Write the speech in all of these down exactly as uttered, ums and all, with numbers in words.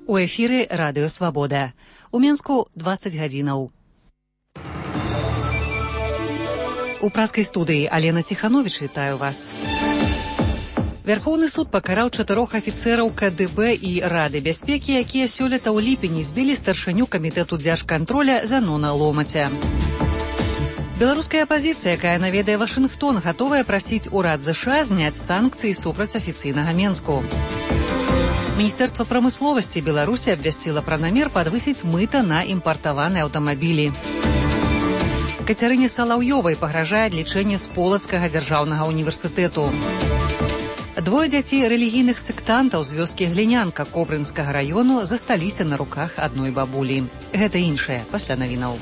У эфіры Радыё Свабода. У Менску дваццаць гадзінаў. У праскай студыі Алена Ціхановіч вітаю вас. Вярхоўны суд пакараў чатырох афіцэраў ка дэ бэ і Рады бяспекі, якія сёлета ў ліпені збілі старшыню камітэту дзяржкантроля Зянона Ломаця. Беларуская апазіцыя, якая наведае Вашынгтон, гатовая прасіць урад ЗША зняць санкцыі супраць афіцыйнага Менску. Міністэрства прамысловасці Беларусі абвясціла пра намер падвысіць мыта на імпартаваныя аўтамабілі. Кацярыне Салаўёвай пагражае адлічэнне з Полацкага дзяржаўнага універсітэту. Двое дзяцей рэлігійных сектантаў з вёскі Глінянка Кобрынскага раёну засталіся на руках адной бабулі. Гэта іншае пасля навінаў.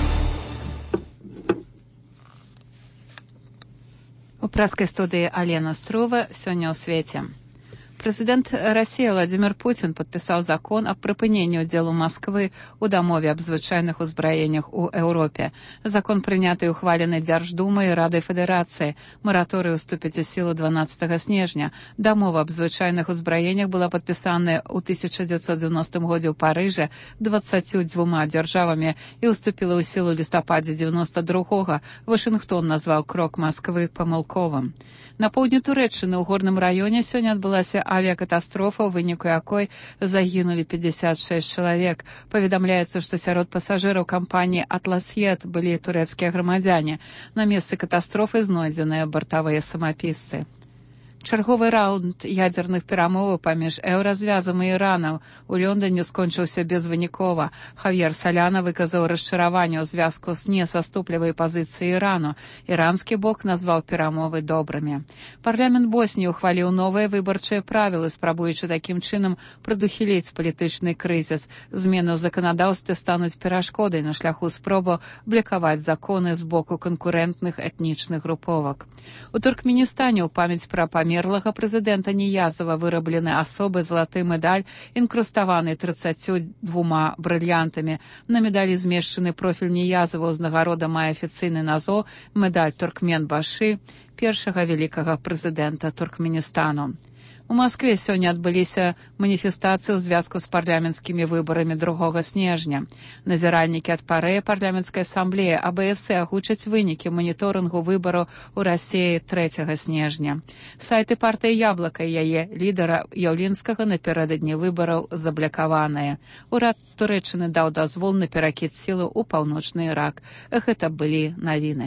У праскай студыі Алена Струва сёння ў свеце. Прэзідэнт Расіі Владзімір Пуцін падпісаў закон аб прыпыненні ўдзелу Масквы ў дамове аб звычайных узбраеннях у Еўропе. Закон прыняты і ухвалены Дзярждумай і Радай Федэрацыі. Мараторый уступіць у сілу дванаццатага снежня. Дамова аб звычайных узбраеннях была падпісаная ў тысяча дзевяцьсот дзевяностым годзе ў Парыжы дваццаццю дзвюма дзяржавамі і уступіла ў сілу ў лістападзе дзевяноста другога. Вашынгтон назваў крок Масквы памылковым. На поўдні Турэччыны ў горным раёне сёння адбылася авіякатастрофа, у выніку якой загінулі пятьдесят шесть чалавек. Паведамляецца, што сярод пасажыраў кампаніі «Атлас'ет» былі турэцкія грамадзяне. На месцы катастрофы знойдзеныя бартавыя самапісцы. Чарговы раунд ядзерных перамоваў паміж еўразвязам і Іранам у Лондоне скончыўся безвынікова. Хавьер Саляна выказаў расчараванне ў звязку з несаступлівай пазіцыяй Ірану. Іранскі бок назваў перамовы добрымі. Парламент Босніі ухваліў новыя выбарчыя правілы, спрабуючы такім чынам прадухіліць палітычны крызіс. Змены ў заканадаўстве стануць перашкодай на шляху спробаў блакаваць законы з боку канкурэнтных этнічных груповак. У Туркменістане ў памяць пра памерлага прэзідэнта Ніязава выраблены асобы залаты медаль, інкруставаны трыццаццю двума брыльянтамі. На медалі змешчаны профіль Ніязава, ўзнагарода мае афіцыйны назоў медаль Туркменбашы, першага вялікага прэзідэнта Туркменістану. У Маскве сёння адбыліся маніфестацыі ў звязку з парламенцкімі выбарамі другога снежня. Назіральнікі ад парэя парламенцкай асамблеі а бэ эс і агучаць вынікі маніторынгу выбараў у Расіі трэцяга снежня. Сайты партыі Яблака і яе лідара Яўлінскага напярэдадні выбараў заблакаваныя. Урад Турэччыны даў дазвол на перакід сілаў у паўночны Ірак. Гэта былі навіны.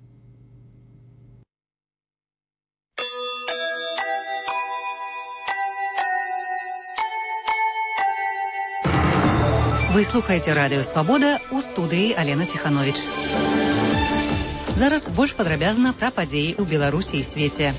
Вы слухаеце Радыё Свабода, у студыі Алена Ціхановіч. Зараз больш падрабязна пра падзеі ў Беларусі і свеце.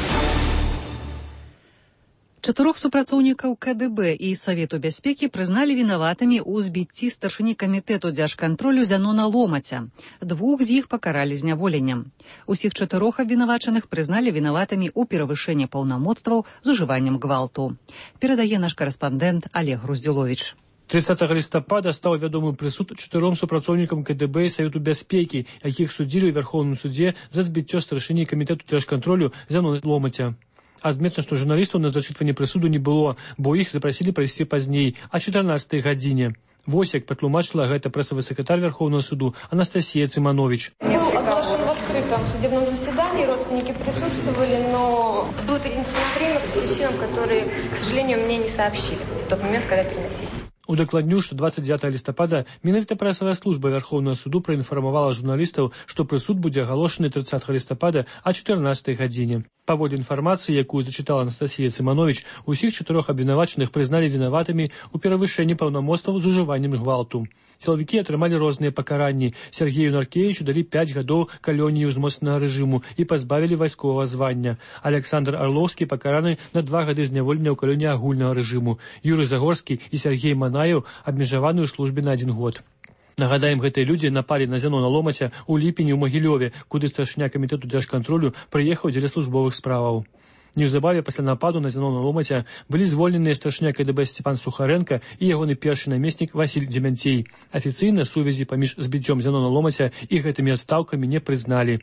Чатырох супрацоўнікаў ка дэ бэ і Савету бяспекі прызналі вінаватымі ў збіцці старшыні камітэту дзяржкантролю Зянона Ломаця. Двух з іх пакаралі зняволеннем. Усіх чатырох абвінавачаных прызналі вінаватымі ў перавышэнні паўнамоцтваў з ужываннем гвалту. Перадае наш карэспандэнт Олег Груздзюловіч. трыццатага лістапада стаў вядомы прысуд чатыром супрацоўнікам ка дэ бэ і Савету бяспекі, якіх судзілі ў Вярхоўным судзе за збіццё старшыні камітэту дзяржкантролю Зянона Ломаця. Адметна, што журналістаў на зачытванне прысуду не было, бо іх запрасілі прайсці пазней, а чатырнаццатай гадзіне. Вось як патлумачыла гэта прэсавы сакратар Верховного суду Анастасия Циманович. Был оглашен в открытом судебном заседании, родственники присутствовали, но было перенесено время по причинам, которые, к сожалению, мне не сообщили в тот момент, когда переносили. Удакладню, што дваццаць дзевятага лістапада менавіта прэсавая служба Верховного суду праінфармавала журналістаў, што прысуд будзе агалошаны трыццатага лістапада а чатырнаццатай гадзіне. Паводле інфармацыі, якую зачытала Анастасия Циманович, усіх чатырох абвінавачаных прызналі вінаватымі ў перавышэнні паўнамоцтваў з ужываннем гвалту. Сілавікі атрымалі розныя пакаранні. Сергею Наркевічу далі пяць гадоў калоніі ўзмоцненага рэжыму і пазбавілі вайсковага звання. Александр Арлоўскі пакараны на два гады зняволення ў калоніі агульнага рэжыму. Юрый Загорскі і Сергей Манаеў абмежаваны ў службе на адзін год. Нагадаем, гэтыя людзі напалі на Зянона Ломаця ў ліпені ў Магілёве, куды старшыня камітэту дзяржкантролю прыехаў дзеля службовых справаў. Неўзабаве пасля нападу на Зянона Ломаця былі звольненыя старшыня ка дэ бэ Сцепан Сухаренко і ягоны першы намеснік Васіль Дземянцей. Афіцыйна сувязі паміж збіццём Зянона Ломаця і гэтымі адстаўкамі не прызналі.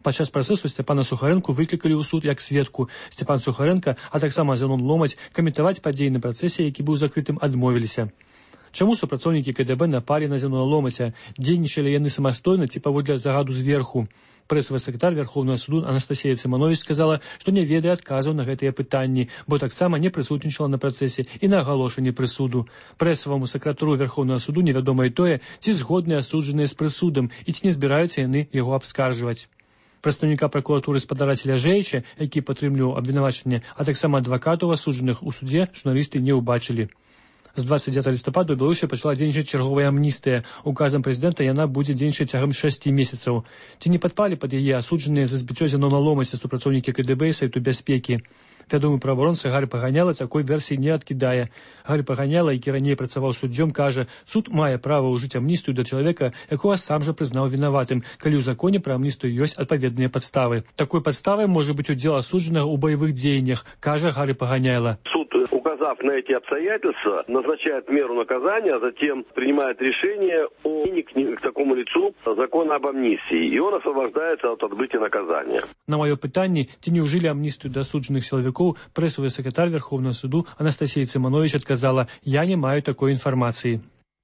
Падчас працэсу Сцяпана Сухарэнку выклікалі ў суд як сведку. Сцяпан Сухарэнка, а таксама Зянон Ломаць каментаваць падзеі на працэсе, які быў закрытым, адмовіліся. Чаму супрацоўнікі КДБ напалі на Зянона Ломаця? Дзейнічалі яны самастойна ці паводле загаду зверху? Прэсавы сакратар Верховнага суду Анастасія Цыманович сказала, што не ведае адказаў на гэтыя пытанні, бо таксама не прысутнічала на працэсе і на агалошанні прысуду. Прэсаваму сакратару Верховнага суду невядома і тое, ці згодныя асуджаныя з прысудам і ці не збіраюцца яны яго абскарджваць. Прадстаўніка пракуратуры спадара Целяжэіча, які падтрымліваў абвінавачанне, а таксама адвакатаў асуджаных у судзе, журналісты не ўбачылі. З двадцать девятого лістапада ў Беларусі пачала дзейнічаць чарговая амністыя. Указам прэзідэнта яна будзе дзейнічаць цягам шасці месяцаў. Ці не падпалі пад яе асуджаныя за збіццё Зянона Ломаця супрацоўнікі КДБ і Сайту бяспекі? Вядомы праваабаронца Гарый Паганяла такой версіі не адкідае. Гарый Паганяла, які раней працаваў суддзём, кажа, суд мае права ўжыць амністыю да чалавека, якога сам жа прызнаў вінаватым, калі ў законе пра амністыю ёсць адпаведныя падставы. Такой падставай можа быць удзел асуджанага ў баявых дзеяннях, кажа Гарый Паганяла. Суд, указав на эти обстоятельства, назначает меру наказания, а затем принимает решение о к такому лицу закона об амнистии, и он освобождается от отбытия наказания. На маё пытанне, ці не ўжылі амністыю да асуджаных сілавікоў, прэсавы сакратар Верховнага суду Анастасія Цыманович адказала: «Я не маю такой інфармацыі».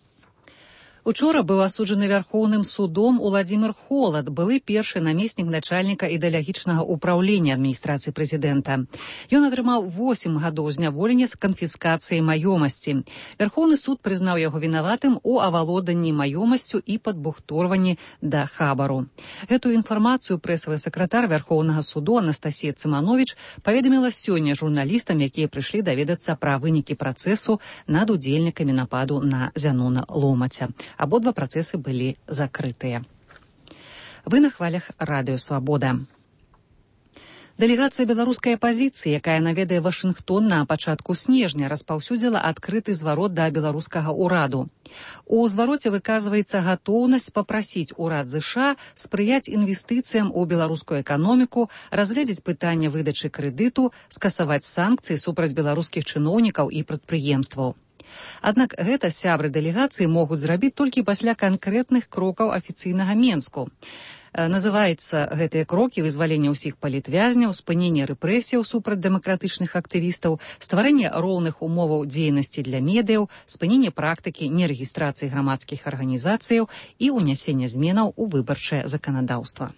Учора быў асуджаны Верхоўным судом Уладзімір Холад, былы першы намеснік начальніка ідэалагічнага ўпраўлення адміністрацыі прэзідэнта. Ён атрымаў восем гадоў зняволення з канфіскацыяй маёмасці. Верхоўны суд прызнаў яго вінаватым у авалоданні маёмасцю і падбухторванні да хабару. Гэтую інфармацыю прэсавы сакратар Верхоўнага суду Анастасія Цыманович паведаміла сёння журналістам, якія прыйшлі даведацца пра вынікі працэсу над удзельнікамі нападу на Зянона Ломаця. Абодва працэсы былі закрытыя. Вы на хвалях радыё «Свабода». Дэлегацыя беларускай апазіцыі, якая наведае Вашынгтон на пачатку снежня, распаўсюдзіла адкрыты зварот да беларускага ўраду. У звароце выказваецца гатоўнасць папрасіць урад ЗША спрыяць інвестыцыям у беларускую эканоміку, разгледзець пытанне выдачы крэдыту, скасаваць санкцыі супраць беларускіх чыноўнікаў і прадпрыемстваў. Аднак гэта сябры дэлегацыі могуць зрабіць толькі пасля канкрэтных крокаў афіцыйнага Менску. Называецца гэтыя крокі вызвалення ўсіх палітвязняў, спынення рэпрэсіяў супраць дэмакратычных актывістаў, стварэнне роўных умоваў дзейнасці для медыяў, спынення практыкі нерэгістрацыі грамадскіх арганізацыяў і ўнясення зменаў у выбарчае заканадаўства.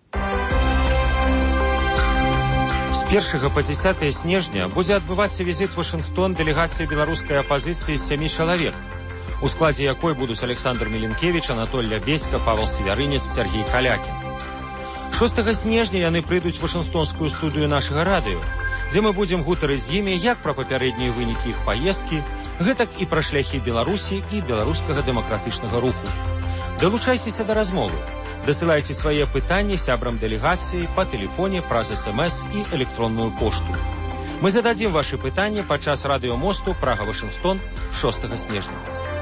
З першага па дзесятае снежня будзе адбывацца візіт у Вашынгтон дэлегацыі беларускай апазіцыі з сямі чалавек, у складзе якой будуць Александр Міленкевіч, Анатоль Лябеська, Павел Севярынец, Сергей Калякін. шостага снежня яны прыйдуць у вашынгтонскую студыю нашага радыё, дзе мы будзем гутарыць з імі як пра папярэднія вынікі іх паездкі, гэтак і пра шляхі Беларусі і беларускага дэмакратычнага руху. Далучайцеся да размовы. Дасылайце свае пытанні сябрам дэлегацыі па тэлефоне праз эс-эм-эс і электронную пошту. Мы зададзім вашы пытанні падчас радыёмосту Прага-Вашынгтон шостага снежня.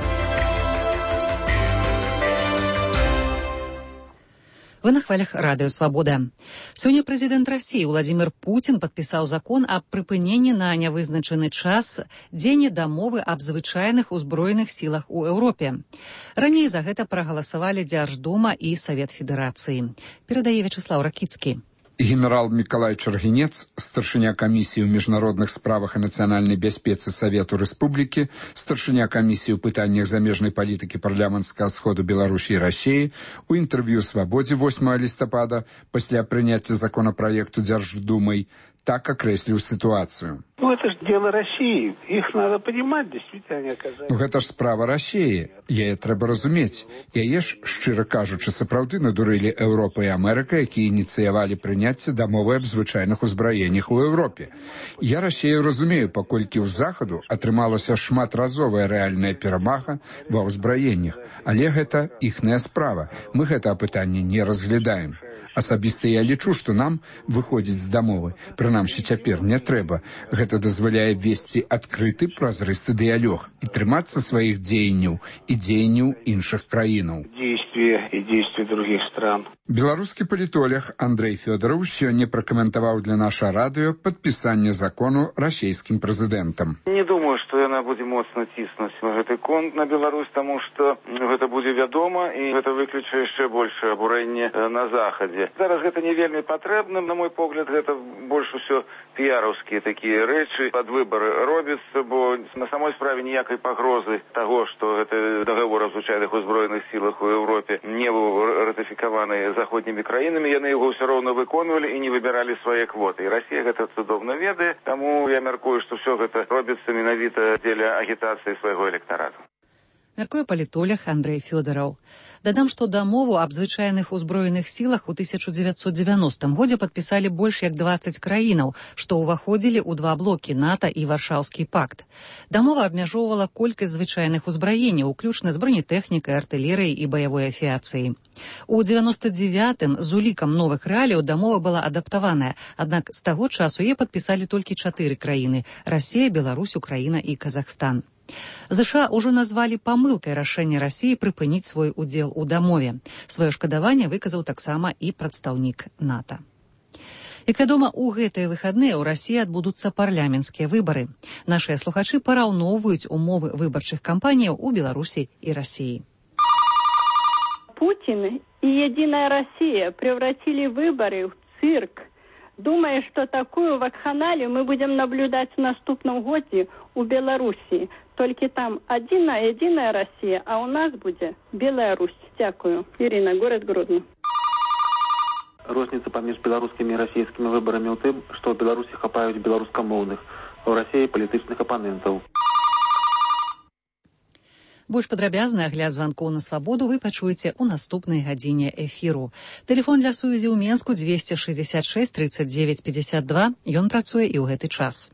Вы на хвалях радыё «Свабода». Сёння прэзідэнт Расіі Уладзімір Пуцін падпісаў закон аб прыпыненні на нявызначаны час дзеяння дамовы аб звычайных узброеных сілах у Еўропе. Раней за гэта прагаласавалі Дзярждума і Савет Федэрацыі. Перадае Вячеслаў Ракіцкі. Генерал Миколай Чаргінец, старшыня камісіі ў міжнародных справах і нацыянальнай бяспецы Савету Рэспублікі, старшыня камісіі ў пытаннях замежнай палітыкі парламенцкага сходу Беларусі і Расіі, у інтэрв'ю «Свабодзе» восьмага лістапада пасля прыняцця законапраекту Дзярждумай так окреслил ситуацию. Ну, это же дело России. Их надо понимать, действительно, они оказались. Ну, гэта ж справа России. Яе трэба разумець. Яе ж, шчыра кажучы, сапраўды надурылі Еўропа і Амерыка, якія ініцыявалі прыняцце дамовы аб звычайных узбраеннях у Еўропе. Я Россию разумею, паколькі ў Захаду атрымалася шматразовая рэальная перамага ва ўзбраеннях. Але гэта іхная справа. Мы гэта пытанне не разглядаем. Асабіста я лічу, што нам выходзіць з дамовы, прынамсі цяпер не трэба. Гэта дазваляе весці адкрыты празрысты дыялог і трымацца сваіх дзеянняў і дзеянняў іншых краінаў. действия и действия других стран. Беларускі палітолог Андрей Фёдоров сёння пракаментаваў для наша радыё падпісанне закону расійскім прэзідэнтам. Не думаю, што яна будзе моцна ціснуць на гэты конт на Беларусь, таму што гэта будзе вядома і гэта выключае яшчэ большае абурэнне на захадзе. Зараз гэта не вельмі патрэбна, на мой погляд, гэта больш усё піяраўскія такія рэчы пад выбары робяцца, бо на самой справе ніякай пагрозы таго, што гэты дагавор аб звычайных узброеных сілах у Еўропе не быў ратыфікаваны заходнімі краінамі, яны яго ўсё роўна выконвалі і не выбіралі свае квоты. І Расія гэта цудоўна ведае, таму я мяркую, што ўсё гэта робіцца менавіта дзеля агітацыі свайго электарату. Мяркуе палітолог Андрей Фёдоров. Дадам, што дамову аб звычайных узброеных сілах у тысяча дзевяцьсот дзевяностым годзе падпісалі больш як дваццаць краінаў, што ўваходзілі ў два блокі НАТО і Варшаўскі пакт. Дамова абмяжоўвала колькасць звычайных узбраенняў, уключна з бронетэхнікай, артылерыяй і баявой авіяцыяй. У дзевяноста дзевятым з улікам новых рэаліяў дамова была адаптаваная, аднак з таго часу яе падпісалі толькі чатыры краіны – Расія, Беларусь, Украіна і Казахстан. ЗША ўжо назвалі памылкай рашэнне Расіі прыпыніць свой удзел у дамове. Сваё шкадаванне выказаў таксама і прадстаўнік НАТО. Як вядома, у гэтыя выхадныя ў Расіі адбудуцца парламенцкія выбары. Нашыя слухачы параўноўваюць умовы выбарчых кампаніяў у Беларусі і Расіі. Путин и «Единая Россия» превратили выборы в цирк. Думая, что такую вакханалию мы будем наблюдать в наступном году у Беларуси. Только там одна единая Россия, а у нас будет Беларусь. Дякую. Ирина, город Гродно. Розніца паміж беларускімі і расійскімі выбарамі ў тым, што ў Беларусі хапаюць беларускамоўных, а ў Расіі палітычных апанентаў. Больш падрабязны агляд званкоў на свабоду вы пачуеце ў наступнай гадзіне эфіру. Тэлефон для сувязі ў Менску двести шестьдесят шесть тридцать девять пятьдесят два. Ён працуе і ў гэты час.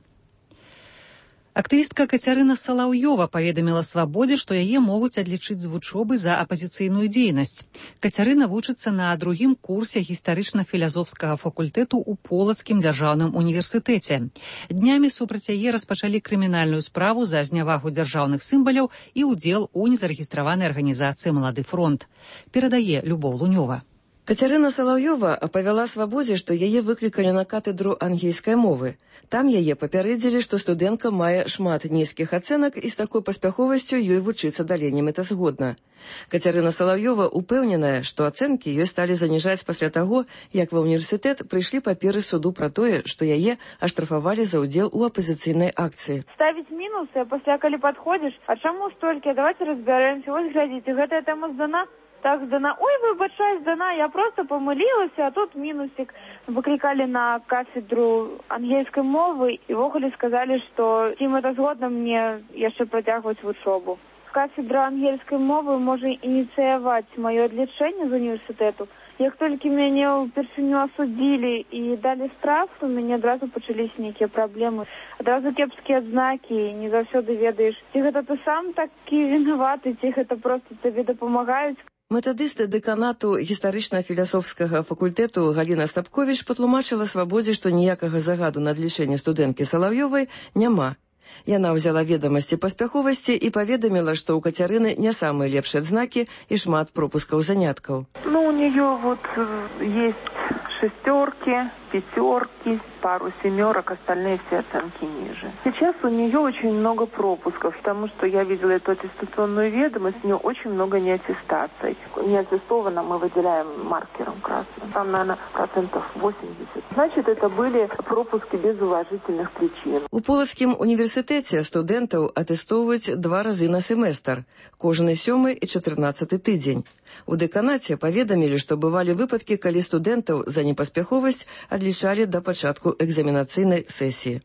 Актывістка Кацярына Салаўёва паведаміла свабодзе, што яе могуць адлічыць з вучобы за апазіцыйную дзейнасць. Кацярына вучыцца на другім курсе гістарычна-філазофскага факультэту ў Полацкім дзяржаўным універсітэце. Днямі супраць яе распачалі крымінальную справу за знявагу дзяржаўных сімваляў і ўдзел у незарэгістраванай арганізацыі «Малады фронт». Перадае Любоў Лунёва. Кацярына Салаўёва апавяла свабодзе, што яе выклікалі на катедру ангельскай мовы. Там яе папярэдзілі, што студэнтка мае шмат нізкіх ацэнак і з такой паспяховасцю ёй вучыцца далей немэтазгодна. Кацярына Салаўёва упэўненая, што ацэнкі ёй сталі заніжаць пасля таго, як ва ўніверсітэт прыйшлі паперы суду пра тое, што яе аштрафавалі за ўдзел у апазіцыйнай акцыі. Ставіць мінусы, а пасля калі падходзіш, а чаму столькі? Давайте разбярэмся. Вось глядзіце, гэтая тэма здана. Так здана. Ой, выбачай, здана, я просто помылілася, а тут мінусик. Выкликали на кафедру ангельской мовы и вохали сказали, что им это згодно мне яшчэ працягваць вучобу. Кафедра ангельской мовы можа ініцыяваць маё адлічэнне з універсітэту. Як толькі мяне ўпершыню асудзілі і далі штраф, то мяне адразу пачаліся нейкія праблемы. Адразу кепскія адзнакі, не заўсёды ведаеш, ці гэта ты сам такі вінаваты, ці гэта проста табе дапамагаюць. Метадыст дэканату гістарычна-філасофскага факультэту Галіна Стапковіч патлумачыла свабодзе, што ніякага загаду на адлічэнне студэнткі Салаўёвай няма. Яна ўзяла ведамасці паспяховасці і паведаміла, што ў Кацярыны не самыя лепшыя адзнакі і шмат пропускаў заняткаў. Ну, у нее вот есть шестерки, пятерки, пару семерок, остальные все оценки ниже. Сейчас у нее очень много пропусков, потому что я видела эту аттестационную ведомость, у нее очень много неаттестаций. Неаттестованно мы выделяем маркером красным. Там, наверное, процентов восемьдесят. Значит, это были пропуски без уважительных причин. У Полацкім універсітэце студэнтаў атэстоўваюць два разы на семестр, кожны сёмы і чатырнаццаты тыдзень. У дэканаце паведамілі, што бывалі выпадкі, калі студэнтаў за непаспяховасць адлічалі да пачатку экзаменацыйнай сесіі.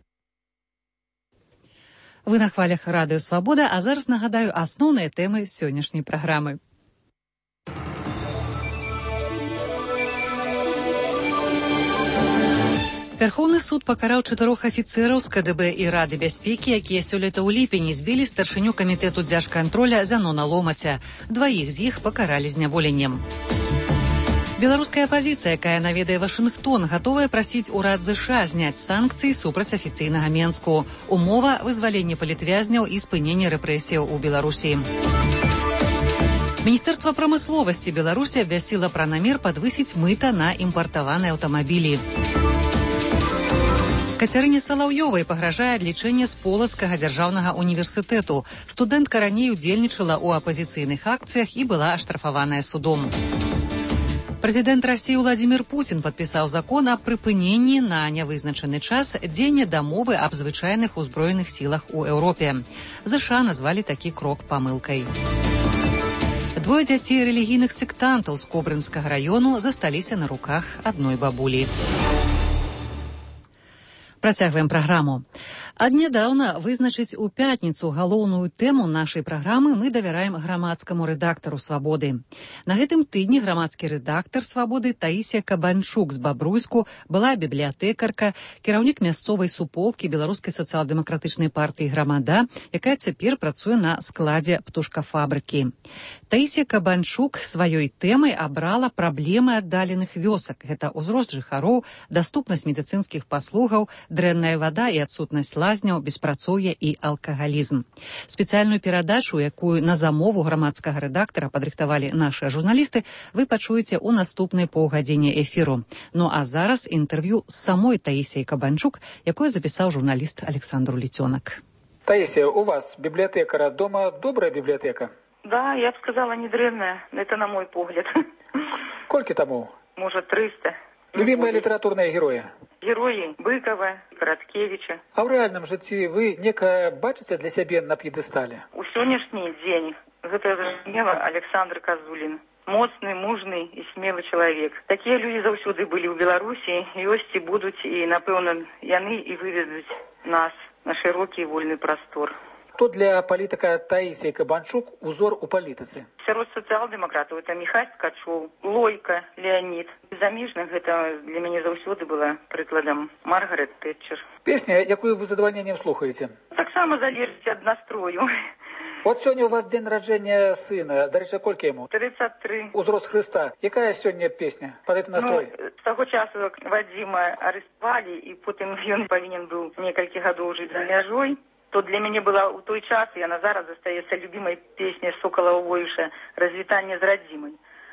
Вы на хвалях радыё «Свабода», а зараз нагадаю асноўныя тэмы сённяшняй праграмы. Верховны суд пакараў чатырох афіцэраў з КДБ і Рады бяспекі, якія сёлета ў ліпені збілі старшыню камітэту дзяржкантроля Зянона Ломаця. Дваіх з іх пакаралі зняволеннем. Беларуская апазіцыя, якая наведае Вашынгтон, гатовая прасіць урад ЗША зняць санкцыі супраць афіцыйнага Менску. Умова – вызваленне палітвязняў і спыненне рэпрэсіяў у Беларусі. Міністэрства прамысловасці Беларусі абвясціла пра намер падвысіць мыта на імпартаваныя аўтамабілі. Кацярыне Салаўёвай пагражае адлічэнне з Полацкага дзяржаўнага універсітэту. Студэнтка раней удзельнічала ў апазіцыйных акцыях і была аштрафаваная судом. Прэзідэнт Расіі Владзімір Пуцін падпісаў закон аб прыпыненні на нявызначаны час дзеяння дамовы аб звычайных узброеных сілах у Еўропе. ЗША назвалі такі крок памылкай. Двое дзяцей рэлігійных сектантаў з Кобрынскага раёну засталіся на руках адной бабулі. Працягваем праграму. Аднядаўна вызначыць у пятніцу галоўную тэму нашай праграмы мы давяраем грамадскаму рэдактару «Свабоды». На гэтым тыдні грамадскі рэдактар «Свабоды» Таісія Кабанчук з Бабруйску была бібліятэкарка, кіраўнік мясцовай суполкі Беларускай сацыял-дэмакратычнай партыі «Грамада», якая цяпер працуе на складзе птушкафабрыкі. Таісія Кабанчук сваёй тэмай абрала праблемы аддаленых вёсак. Гэта ўзрост жыхароў, даступнасць медыцынскіх паслугаў, дрэнная вада і адсутнасць лазняў, беспрацоўе і алкагалізм. Спецыяльную перадачу, якую на замову грамадскага рэдактара падрыхтавалі нашыя журналісты, вы пачуеце ў наступнай паўгадзіне эфіру. Ну а зараз інтэрв'ю з самой Таісіяй Кабанчук, якое запісаў журналіст Александр Літёнак. Таисия, у вас библиотекара дома добрая библиотека? Да, я бы сказала, не древняя. Это на мой погляд. Сколько тому? Может, триста. Любимые литературные герои? Герои Быкова, Короткевича. А в реальном житті вы некое бачите для себя на пьедестале? У сённяшний день это зразумела Александр Козулин. Моцны, мужны і смелы чалавек. Такія людзі заўсёды былі ў Беларусі, ёсць і будуць, і, напэўна, яны і выведуць нас на шырокі і вольны прастор. Кто для палітыка Таисия Кабанчук узор у палітыцы? Сярод сацыял-дэмакратаў это Міхась Ткачоў, Лойка, Леонид. Замежных гэта для мяне заўсёды была прыкладам Маргарет Тэтчер. Песня, якую вы з задавальненнем слухаеце? Таксама залежыць ад настрою. Вот сегодня у вас день рождения сына. До речі, колькі йому? тридцать три. Узрост Христа. Якая сьогодні песня? Под этот настрой? Ну, з того часу, як Вадима арестували, і потім він повинен був некалькі гадоў жити за мяжой, то для мяне была у той час, і яна зараз застаецца любимой песней Соколова Воюша «Развітанне з радзімай».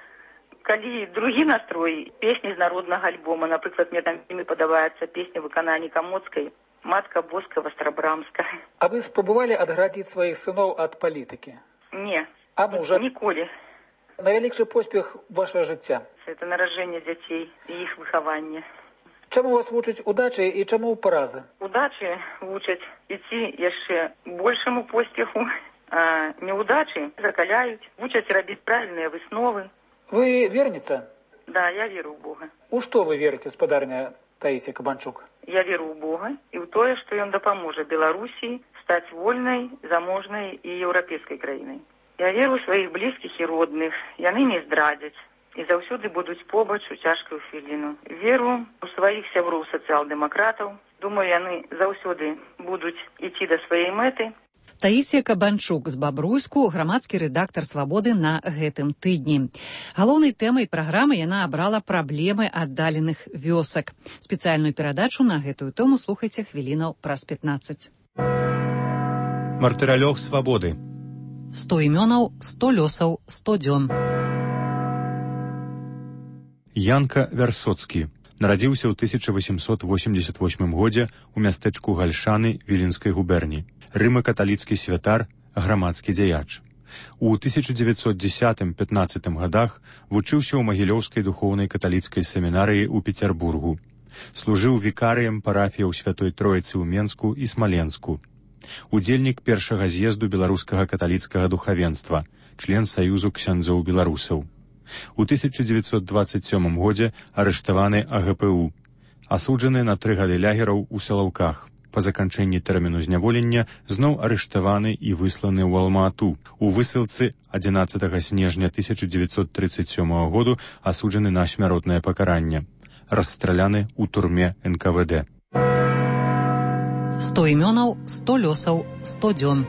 Калі другі настрой, песні з народнага альбома, напрыклад, мне там вельмі падабаецца песня выканання Камоцкай «Матка Боска Вострабрамска». А вы спробовали отградить своих сынов от политики? Не. А мужа? Ніколі. Найвялікший поспіх вашего життя? Это наражение детей и их выхование. Чому вас вучать удачі і чому порази? Удачі вучать ідти яшчэ большему поспеху, а неудачі закаляють, вучать робити правильные высновы. Вы верница? Да, я верю в Бога. У что вы верите, спадарня Таисия Кабанчук? Я веру ў Бога і ў тое, што ён дапаможа Беларусі стаць вольнай, заможнай і еўрапейскай краінай. Я веру ў сваіх блізкіх і родных, яны не здрадзяць і заўсёды будуць побач у цяжкую хвіліну. Веру ў сваіх сяброў сацыял-дэмакратаў. Думаю, яны заўсёды будуць ісці да сваёй мэты. Таісія Кабанчук з Бабруйску, грамадскі рэдактар «Свабоды» на гэтым тыдні. Галоўнай тэмай праграмы яна абрала праблемы аддаленых вёсак. Спецыяльную перадачу на гэтую тэму слухайце хвілінаў праз пятнаццаць. Мартыралёг «Свабоды». сто імёнаў, сто лёсаў, сто дзён. Янка Вярсоцкі нарадзіўся ў тысяча васемсот восемьдесят восьмым годзе ў мястэчку Гальшаны Віленскай губерні. Рыма-каталіцкі святар, грамадскі дзяяч. У тысяча дзевяцьсот дзесятым — пятнаццатым гадах вучыўся ў Магілёўскай духоўнай каталіцкай семінарыі ў Пецярбургу. Служыў вікарыем парафіяў Святой Троіцы ў Менску і Смаленску. Удзельнік першага з'езду беларускага каталіцкага духавенства, член Саюзу ксяндзоў беларусаў. У тысяча дзевяцьсот дваццаць сёмым годзе арыштаваны А Г П У. Асуджаны на тры гады лягераў у Салаўках. Па заканчэнні тэрміну зняволення зноў арыштаваны і высланы ў Алма-Ату. У высылцы адзінаццатага снежня тысяча дзевяцьсот трыццаць сёмага году асуджаны на смяротнае пакаранне. Расстраляны ў турме Н К В Д. сто імёнаў, сто лёсаў, сто дзён.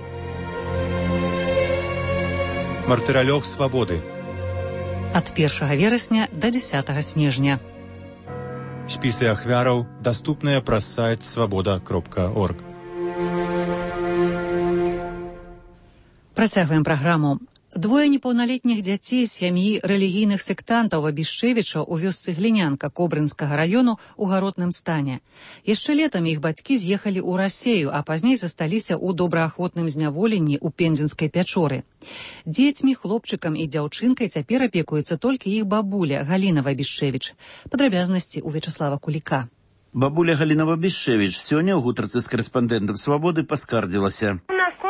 Мартыралёг «Свабоды». Ад першага верасня да дзесятага снежня. Спісы ахвяраў даступныя праз сайт свабода кропка орг. Працягваем праграму. Двое непаўналетніх дзяцей з сям'і рэлігійных сектантаў Абішчевіча ў вёсцы Глінянка Кобрынскага раёну ў гаротным стане. Яшчэ летам іх бацькі з'ехалі ў Расею, а пазней засталіся ў добраахвотным зняволенні ў Пензенскай пячоры. Дзецьмі, хлопчыкам і дзяўчынкай цяпер апекуецца толькі іх бабуля Галіна Абішчевіч. Падрабязнасці ў Вячаслава Куліка. Бабуля Галіна Абішчевіч сёння ў гутарцы з карэспандэнтам «Свабоды» паскардзілася.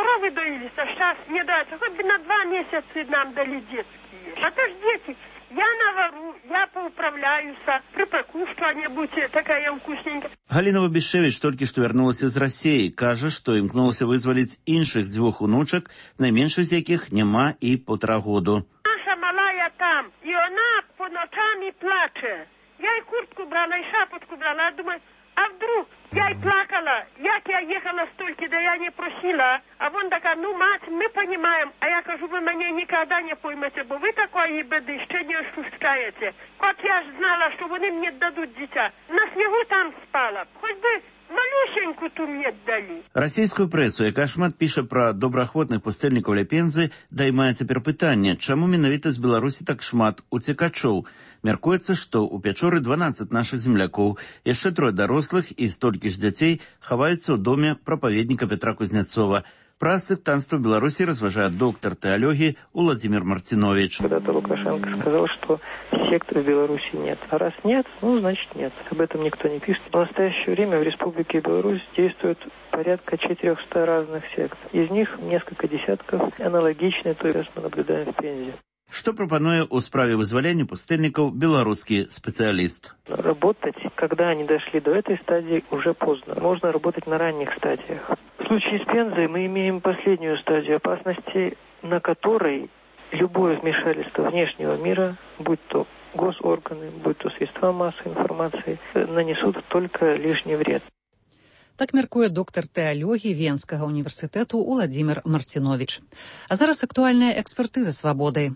Сейчас не дается, хоть бы на два месяца нам дали детские. А то ж дети, я навару, я поуправляюсь, припеку что-нибудь, такая вкусненькая. Галіна Абішчевіч толькі што вярнулася з Расеі, кажа, што імкнулася вызваліць іншых дзвюх унучак, найменшых з якіх няма і полтора году. Наша малая там, и она по ночам и плачет. Я и куртку брала, и шапочку брала, думаю, а вдруг? Я и плакала, як я ехала столько, да я не просила. А вон такая, ну, мать, мы понимаем. А я кажу, вы меня никогда не поймете, бо вы такої беды ще не ощущаете. Вот я ж знала, что вони мне дадут дитя. На снегу там спала. Хоть бы малюсеньку ту мне дали. Расійскую прэсу, якая шмат піша пра добраахвотных пустэльнікаў ля Пензы, даймае цяпер пытанне, чаму менавіта з Беларусі так шмат уцекачоў. Мяркуецца, што ў пячоры дванаццаць нашых землякоў, яшчэ трое дарослых і столькі ж дзяцей хаваюцца ў доме прапаведніка Петра Кузнецова. Пра сектантство в Беларуси разважает доктор теологии Владимир Мартинович. Когда-то Лукашенко сказал, что секты в Беларуси нет. А раз нет, ну, значит нет. Об этом никто не пишет. В настоящее время в Республике Беларусь действует порядка четырехсот разных сект. Из них несколько десятков аналогичны той, что мы наблюдаем в Пензе. Что пропонует у справе вызволения пустельников белорусский специалист? Работать, когда они дошли до этой стадии, уже поздно. Можно работать на ранних стадиях. В случае с Пензой мы имеем последнюю стадию опасности, на которой любое вмешательство внешнего мира, будь то госорганы, будь то средства массовой информации, нанесут только лишний вред. Так мяркуе доктар тэалогіі Венскага універсітэту Владимир Мартинович. А зараз актуальная экспертыза «Свабоды».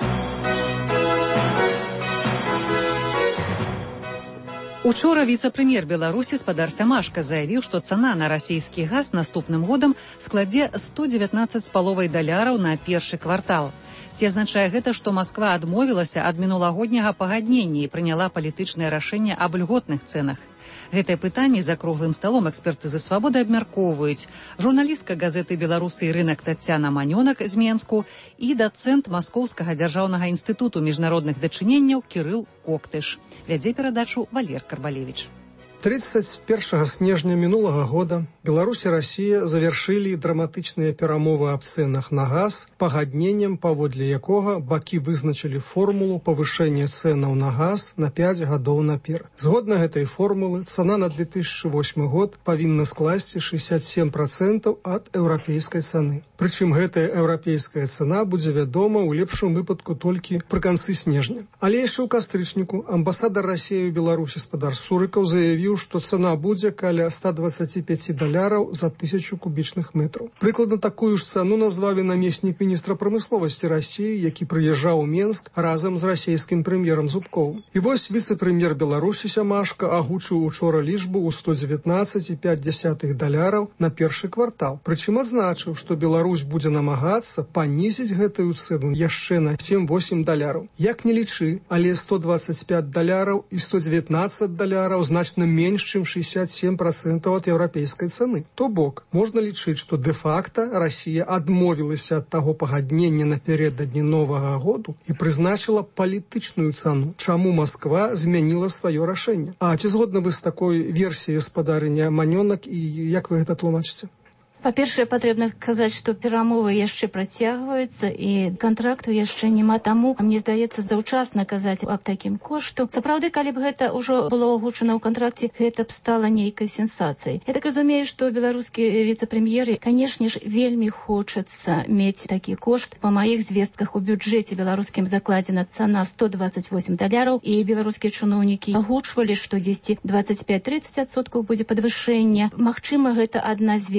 Учора віцэ-прэм'ер Беларусі спадар Сямашка заявіў, што цана на расійскі газ наступным годам складзе сто дзевятнаццаць з паловай даляраў на першы квартал. Ці азначае гэта, што Масква адмовілася ад мінулагодняга пагаднення і прыняла палітычнае рашэнне аб льготных цэнах? Гэтае пытанне за круглым сталом экспертызы «Свабоды» абмяркоўваюць журналістка газеты «Беларусы і рынак» Тацяна Манёнак з Менску і дацэнт Маскоўскага дзяржаўнага інстытуту міжнародных дачыненняў Кірыл Коктыш. Вядзе перадачу Валер Карбалевич. тридцать первого снежня минулого года Беларусь и Россия завершили драматычныя перамовы аб цэнах на газ, пагадненнем, паводле якога бакі вызначылі формулу павышэння цэнаў на газ на пять гадоў наперад. Згодна гэтай формулы, цана на две тысячи восьмы год павінна скласці шестьдесят семь процентов ад еўрапейскай цаны. Прычым гэтая еўрапейская цана будзе вядома ў лепшым выпадку толькі пры канцы снежня. Але яшчэ ў кастрычніку амбасадар Расіі ў Беларусі спадар Сурыкаў заявіў, што цана будзе каля ста двадцати пяти даляраў за тысячу кубічных метраў. Прыкладна такую ж цану назвалі намеснік міністра прамысловасці Расіі, які прыязджаў у Менск разам з расійскім прэм'ерам Зубковым. І вось віцэ-прэм'ер Беларусі Сямашка агучыў учора лічбу ў сто дзевятнаццаць і пяць дзясятых даляраў на першы квартал. Прычым адзначыў, што Беларусь будзе намагацца панізіць гэтую цэну яшчэ на сем-восем даляраў. Як не лічы, але сто двадцать пять даляраў і сто девятнадцать даляраў значна менш, чым шестьдесят семь процентов ад еўрапейскай цаны. То бок, можна лічыць, што дэ-факта Расія адмовілася ад таго пагаднення напярэдадні новага году і прызначыла палітычную цану, чаму Масква змяніла сваё рашэнне. А ці згодны вы з такой версіяй спадарыня Манёнак і як вы гэта тлумачыце? Па-першае, патрэбна сказаць, што перамовы яшчэ працягваюцца і кантракту яшчэ няма, таму мне здаецца заўчасна казаць аб такім кошту. Сапраўды, калі б гэта ўжо было агучана ў кантракце, гэта б стала нейкай сенсацыяй. Я так разумею, што беларускія віцэ-прэм'еры, канешне ж, вельмі хочацца мець такі кошт. Па маіх звестках у бюджэце беларускім закладзена цана сто двадцать восемь даляраў, і беларускія чыноўнікі агучвалі, што дзесьці двадцать пять тридцать адсоткаў будзе падвышэнне. Магчыма, гэта адна з версій беларускіх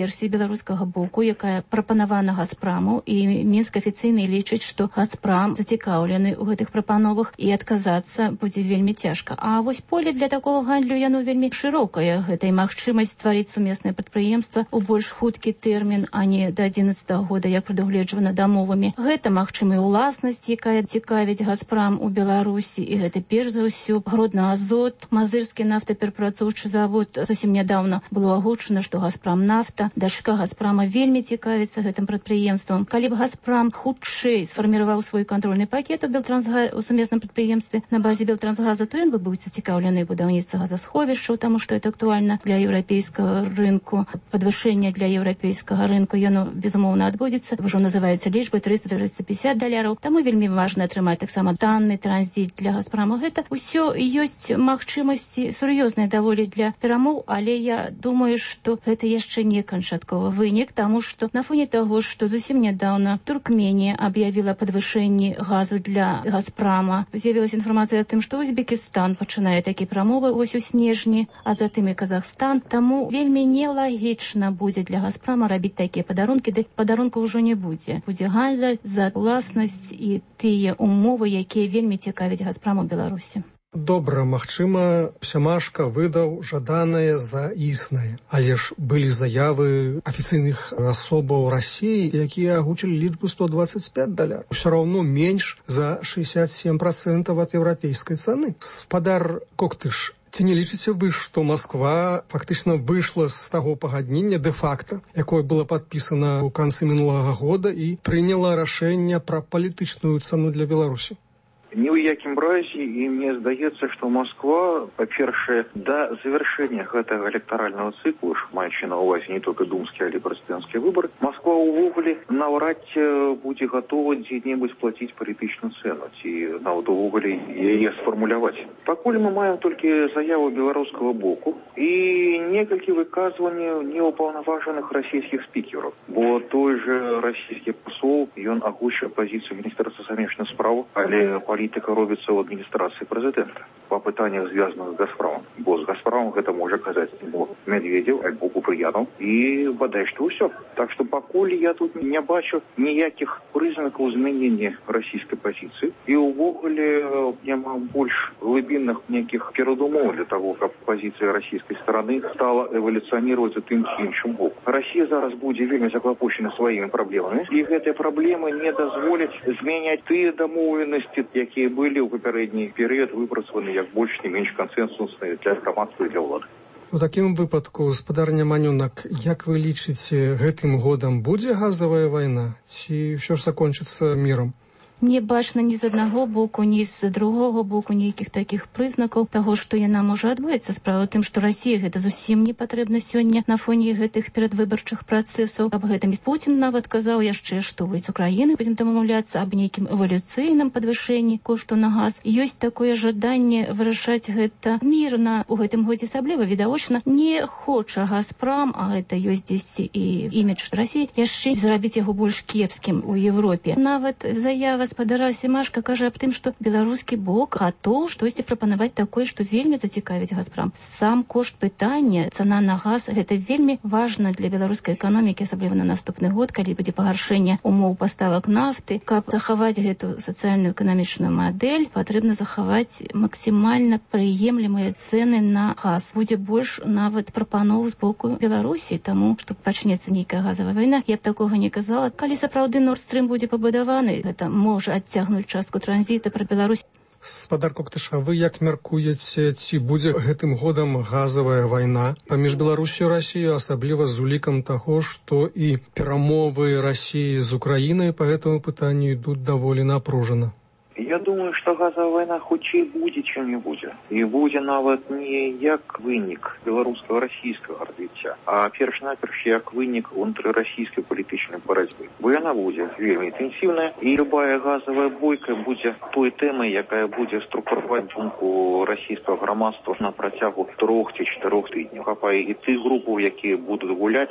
беларускага боку, якая прапанавана Газпраму, і Мінск афіцыйна лічыць, што Газпрам зацікаўлены ў гэтых прапановах і адказацца будзе вельмі цяжка. А вось поле для такого гандлю яно вельмі шырокае. Гэта і магчымасць стварыць сумеснае прадпрыемства ў больш хуткі тэрмін, а не да адзінаццатага года, як прадугледжвана дамовамі. Гэта магчымая ўласнасць, якая цікавіць Газпрам у Беларусі, і гэта перш за ўсё Гродна-Азот, Мазырскі нафтаперапрацоўчы завод. Зусім нядаўна было агучана, што Газпрам нафта, дачка Газпрама, вельмі цікавіцца гэтым прадпрыемствам. Калі б Газпрам хутчэй сфарміраваў свой кантрольны пакет у Белтрансга у сумесным прадпрыемстве на базе Белтрансгаза, то ён бы быў зацікаўлены ў будаўніцтве газасховішчаў, таму што это актуальна для еўрапейскага рынку. Падвышэнне для еўрапейскага рынку яно безумоўна адбудзецца. Ужо называюцца лічбы трыста - трыста пятьдесят даляраў. Таму вельмі важна атрымаць таксама танны транзіт для Газпрама. Гэта ўсё ёсць магчымасці сур'ёзныя даволі для перамоў, але я думаю, што гэта яшчэ не канчатковы вынік, таму што на фоне таго, што зусім нядаўна Туркменія аб'явіла падвышэнне газу для Газпрама, з'явілася інфармацыя о тым, што Узбекістан пачынае такія прамовы ось у снежні, а затым і Казахстан. Таму вельмі нелагічна будзе для Газпрама рабіць такія падарункі, ды падарунку ўжо не будзе. Будзе гандаль за уласнасць і тыя умовы, якія вельмі цікавяць Газпраму Беларусі. Добра, магчыма, Сямашка выдаў жаданае за існае. Але ж былі заявы афіцыйных асобаў Расіі, якія агучылі лічбу сто двадцать пять даляраў. Усё роўно менш за шестьдесят семь процентов ад еўрапейскай цаны. Спадар Коктыш, ці не лічыце вы, што Масква фактычна выйшла з таго пагаднення дэ-факта, якое было падпісана ў канцы мінулага года і прыняла рашэнне пра палітычную цану для Беларусі? Ні ў якім разе, і мне здаецца, што Москва, па-першае, да завяршэння гэтага электаральнага цыклу, маючы на ўвазе не толькі думскія, але прэзідэнцкія выбары, Москва ўвогуле наўрад будзе гатова дзе-небудзь плаціць палітычную цэну, ці нават увогуле яе сфармуляваць. Пакуль мы маем толькі заяву беларускага боку і некалькі выказванняў неўпаўнаважаных расійскіх спікераў, бо той же расійскі пасол, ён агучыў пазіцыю міністэрства замежных спраў, але палітыка робіцца ў адміністрацыі прэзідэнта па пытаннях, звязаных з Газпрамом. Бо з Газпрамом гэта можа казаць альбо Медведзеў, альбо Купрыянаў, і бадай што ўсё. Так што пакуль я тут не бачу ніякіх прызнакаў змянення расійскай пазіцыі, і ўвогуле няма больш глыбінных нейкіх перадумоў для таго, каб пазіцыя расійскай стараны стала эвалюцыянировать у тым ці іншым боку. Расія зараз будзе вельмі заклапочана сваімі праблемамі, і гэтыя праблемы не дазволяць змяняць тыя дамоўленасці, якія былі ў папярэдні перыяд выпрацаваны як больш не менш кансэнсусныя для грамадства і для ўлады. У такім выпадку, спадарня Манюнак, як вы лічыце, гэтым годам будзе газавая вайна, ці ўсё ж закончыцца мірам? Не бачна ні з аднаго боку, ні з другога боку нейкіх такіх прызнакаў таго, што яна можа адбыцца. Справа ў тым, што Расія гэта зусім не патрэбна сёння на фоне гэтых перадвыбарчых працэсаў. Аб гэтым Путін нават казаў яшчэ, што вось з Украіны будзем дамаўляцца аб нейкім эвалюцыйным падвышэнні кошту на газ. Ёсць такое жаданне вырашаць гэта мірна. У гэтым годзе асабліва відавочна не хоча Газпрам, а гэта ёсць дзесьці і імідж Расіі, яшчэ зрабіць яго больш кепскім у Еўропе. Нават заява гаспадара Сямашка кажа аб тым, што беларускі бок гатоў штосьці прапанаваць такое, што вельмі зацікавіць Газпрам. Сам кошт пытання, цана на газ, гэта вельмі важна для беларускай эканомікі, асабліва на наступны год, калі будзе пагаршэнне умоў паставак нафты. Каб захаваць гэту сацыяльную эканамічную мадэль, патрэбна захаваць максімальна прыемлемыя цэны на газ. Будзе больш нават прапаноў з боку Беларусі, таму што пачнецца нейкая газавая вайна. Я б такога не казала. Калі сапраўды Nord Stream будзе пабудаваны, гэта можа адцягнуць частку транзіта пра Беларусь. Спадар Коктыша, вы як мяркуеце, ці будзе гэтым годам газавая вайна паміж Беларусю і Расіяй, асабліва з улікам таго, што і перамовы Расіі з Украінай па гэтаму пытанню ідуць даволі напружана? Я думаю, што газавая вайна хутчэй будзе, чым не будзе. І будзе нават не як вынік беларускага расійскага развіцця, а перш-наперш як вынік унутрырасійскай палітычнай барацьбы. Бо яна будзе вельмі інтэнсіўная, і любая газавая бойка будзе той тэмай, якая будзе структураваць думку расійскага грамадства на працягу трох ці чатырох тыдняў. Хапае і тых групаў, якія будуць гуляць,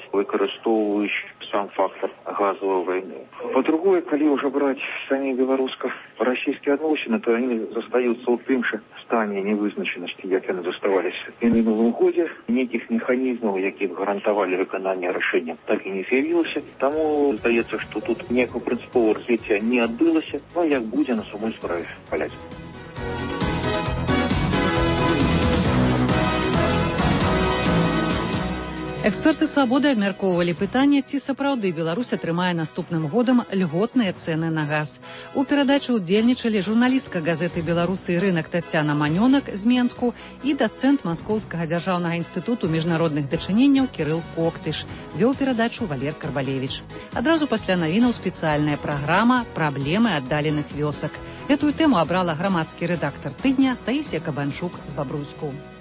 выкарыстоўваючы сам фактор газавай вайны. Па-другое, калі ўжо браць самі беларуска-расійскія расійскія адносіны, то яны застаюцца ў тым жа стане невызначанасці, як яны заставаліся і на мінулым годзе. Нейкіх механізмаў, які гарантавалі выкананне рашэння, так і не з'явілася. Таму здаецца, што тут ніякага прынцыповага развіцця не адбылася, ну як будзе на самой справе паляць. Эксперты «Свабоды» абмяркоўвалі пытанне, ці сапраўды Беларусь атрымае наступным годам льготныя цэны на газ. У перадачы ўдзельнічалі журналістка газеты «Беларусы» і рынак Тацяна Манёнак з Менску і дацэнт Маскоўскага дзяржаўнага інстытуту міжнародных дачыненняў Кірыл Коктыш. Вёў перадачу Валер Карбалевіч. Адразу пасля навінаў спецыяльная праграма «Праблемы аддаленых вёсак». Гэтую тэму абрала грамадскі рэдактар тыдня Таісія Кабанчук з Бабруйску.